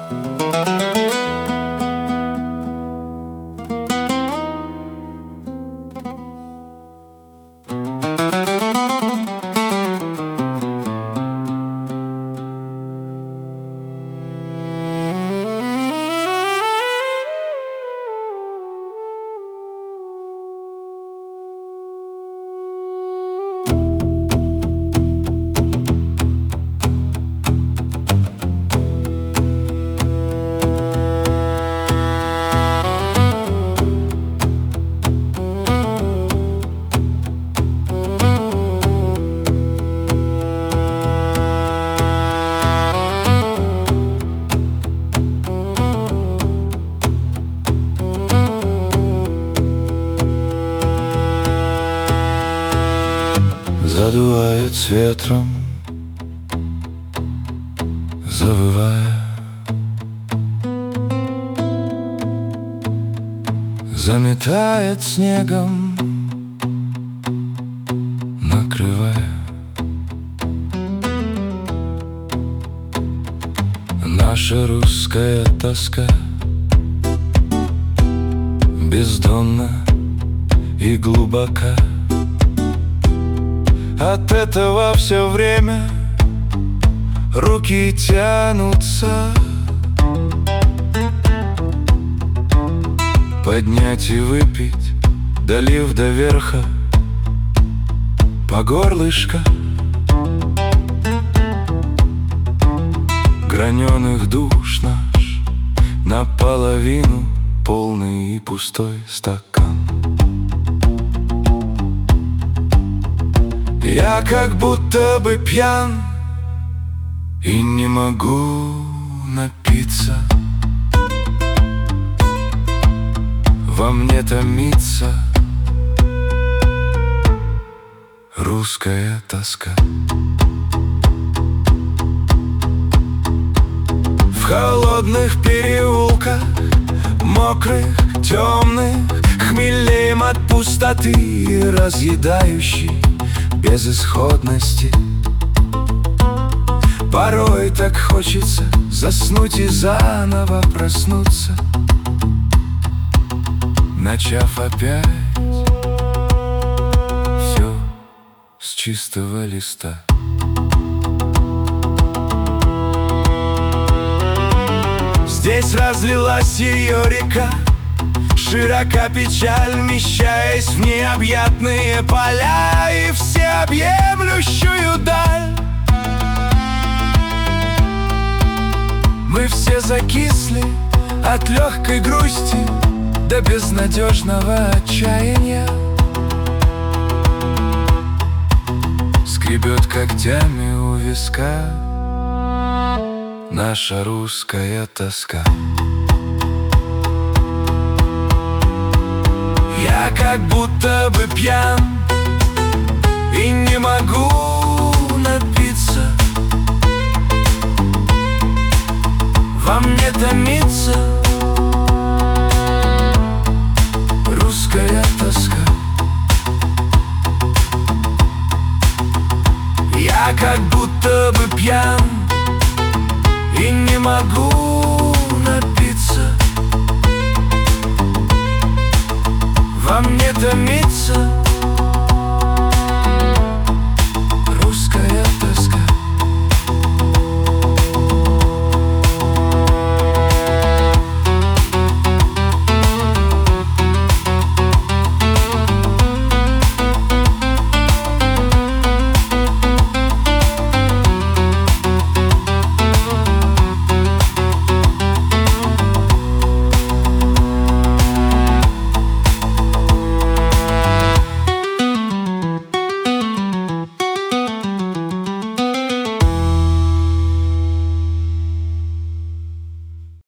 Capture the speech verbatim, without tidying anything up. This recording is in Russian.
Задувает с ветром, завывая, заметает снегом, накрывая. Наша русская тоска бездонна и глубока. От этого все время руки тянутся поднять и выпить, долив до верха по горлышко граненых душ наш, наполовину полный и пустой стакан. Я как будто бы пьян и не могу напиться. Во мне томится русская тоска. В холодных переулках, мокрых, темных, хмелеем от пустоты и разъедающей безысходности. Порой так хочется заснуть и заново проснуться, начав опять все с чистого листа. Здесь разлилась ее река, широка печаль, вмещаясь в необъятные поля и всеобъемлющую даль. Мы все закисли от легкой грусти до безнадежного отчаяния. Скребет когтями у виска наша русская тоска. Я как будто бы пьян и не могу напиться. Во мне томится русская тоска. Я как будто бы пьян и не могу